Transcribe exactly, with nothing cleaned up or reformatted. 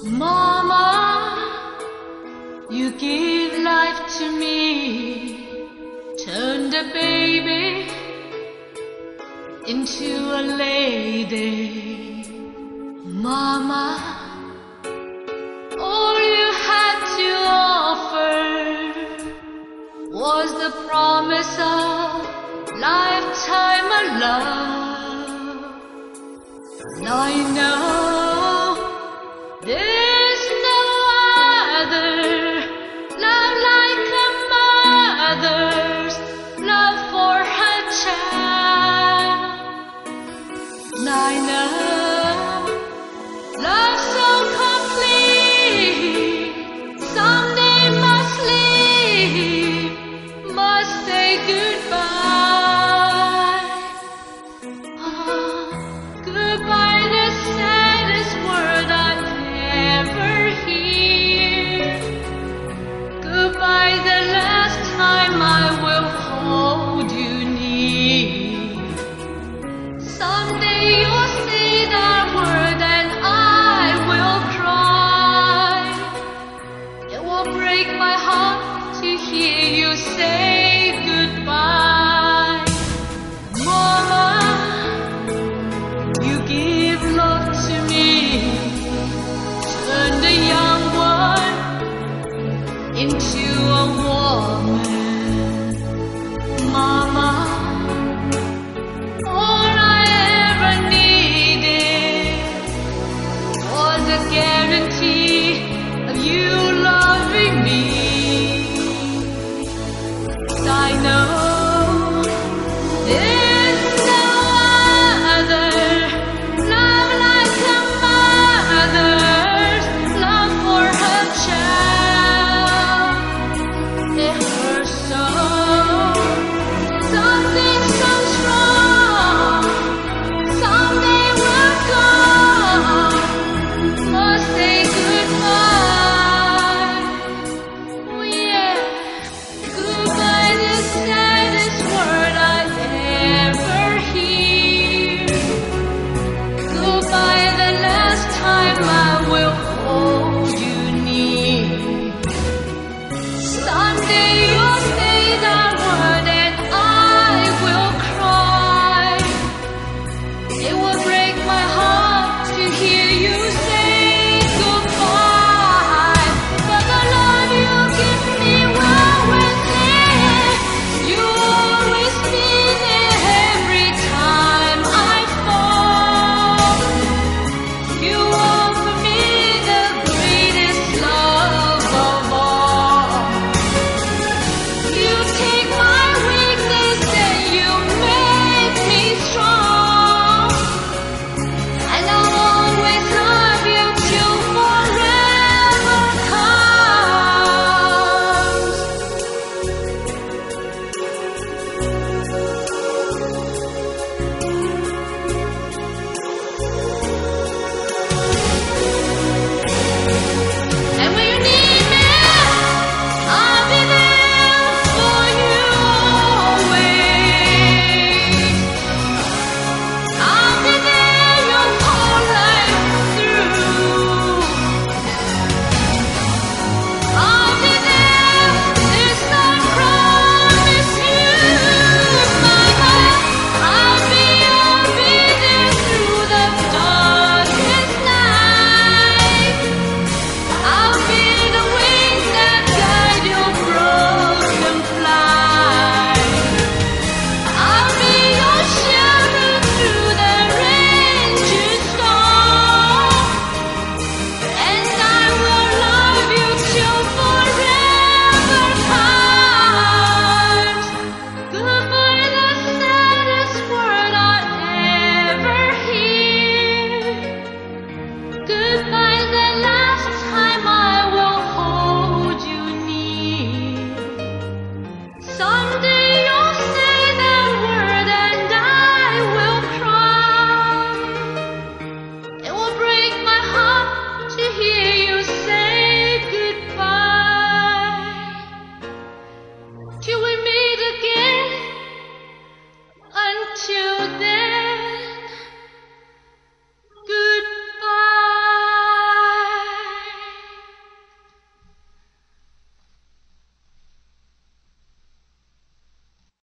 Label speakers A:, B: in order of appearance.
A: Mama, you gave life to me, turned a baby into a lady. Mama, all you had to offer was the promise of lifetime of love. Now I know there's no other love like a mother's love for her child. Now I know love so complete someday must leave, must say goodbye. Ah, goodbye, the saddest word I've ever heard. Goodbye, the last time I will hold you near. Someday you'll say that word and I will cry. It will break my heart to hear you say goodbye. Mama, you give love to me, turned a young one into a woman. Mama, all I ever needed was a guarantee of you loving me.